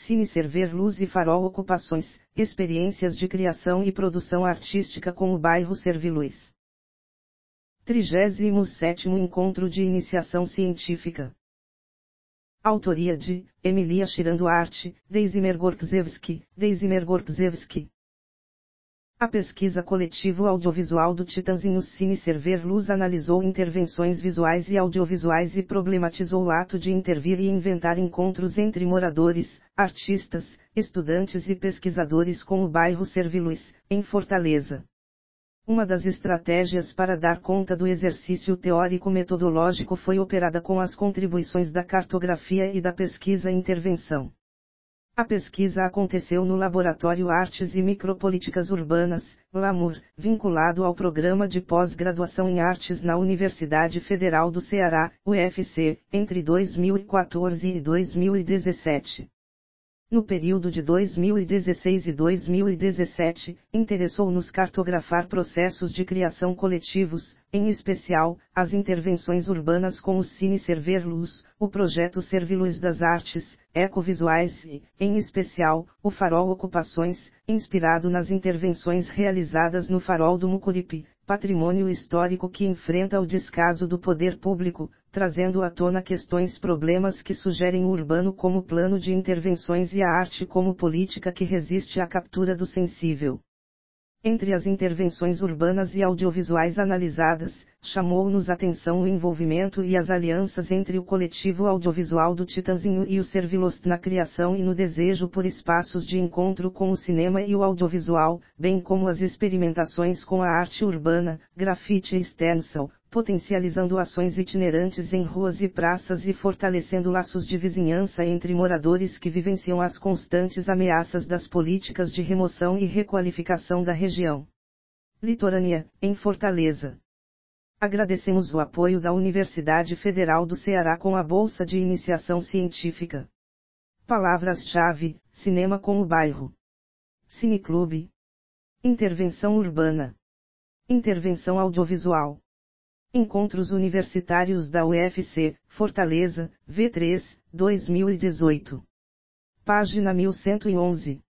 Cine Server Luz e Farol Ocupações, experiências de criação e produção artística com o bairro Serviluz. 37º Encontro de Iniciação Científica. Autoria de Emilia Chiranduarte, Deisimir Gorczewski. A pesquisa coletivo audiovisual do Titãzinho Cine Server Luz analisou intervenções visuais e audiovisuais e problematizou o ato de intervir e inventar encontros entre moradores, artistas, estudantes e pesquisadores com o bairro Serviluz, em Fortaleza. Uma das estratégias para dar conta do exercício teórico-metodológico foi operada com as contribuições da cartografia e da pesquisa-intervenção. A pesquisa aconteceu no Laboratório Artes e Micropolíticas Urbanas, LAMUR, vinculado ao Programa de Pós-Graduação em Artes na Universidade Federal do Ceará, UFC, entre 2014 e 2017. No período de 2016 e 2017, interessou-nos cartografar processos de criação coletivos, em especial, as intervenções urbanas com o Cine Server Luz, o projeto Serviluz das Artes, Ecovisuais e, em especial, o Farol Ocupações, inspirado nas intervenções realizadas no Farol do Mucuripe, patrimônio histórico que enfrenta o descaso do poder público, trazendo à tona problemas que sugerem o urbano como plano de intervenções e a arte como política que resiste à captura do sensível. Entre as intervenções urbanas e audiovisuais analisadas, chamou-nos atenção o envolvimento e as alianças entre o coletivo audiovisual do Titãzinho e o Serviluz na criação e no desejo por espaços de encontro com o cinema e o audiovisual, bem como as experimentações com a arte urbana, grafite e stencil, potencializando ações itinerantes em ruas e praças e fortalecendo laços de vizinhança entre moradores que vivenciam as constantes ameaças das políticas de remoção e requalificação da região litorânea, em Fortaleza. Agradecemos o apoio da Universidade Federal do Ceará com a Bolsa de Iniciação Científica. Palavras-chave: cinema com o bairro. Cineclube. Intervenção urbana. Intervenção audiovisual. Encontros Universitários da UFC, Fortaleza, V3, 2018. Página 1111.